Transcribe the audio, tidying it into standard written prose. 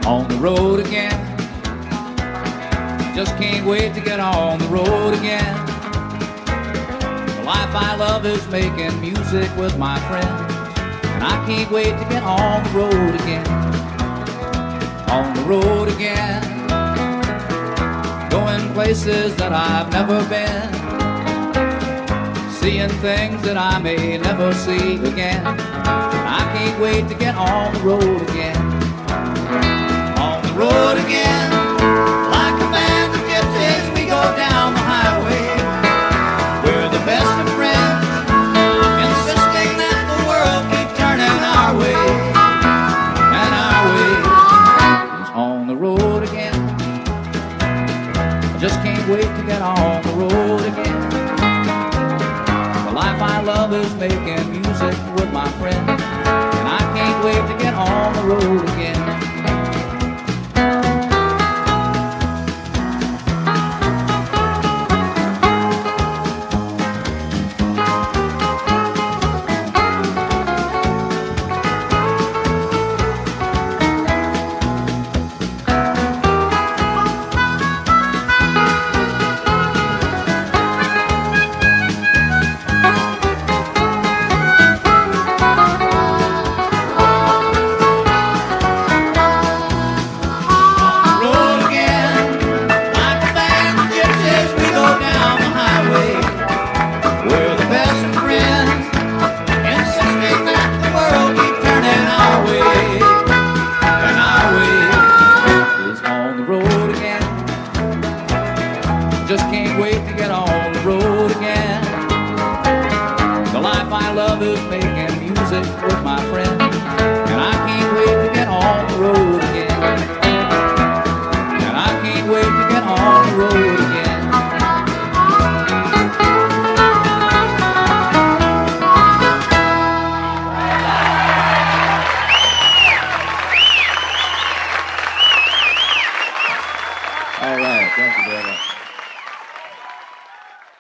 On the road again. Just can't wait to get on the road again. The life I love is making music with my friends, and I can't wait to get on the road again. On the road again. Going places that I've never been, seeing things that I may never see again. I can't wait to get on the road again. On the road again. Like a band of gypsies, we go down the highway. We're the best of friends, insisting that the world keep turning our way. And our way is on the road again. I just can't wait to get on the road again. The life I love is making music with my friends, and I can't wait to get on the road again. Just can't wait to get on the road again. The life I love is making music with my friends.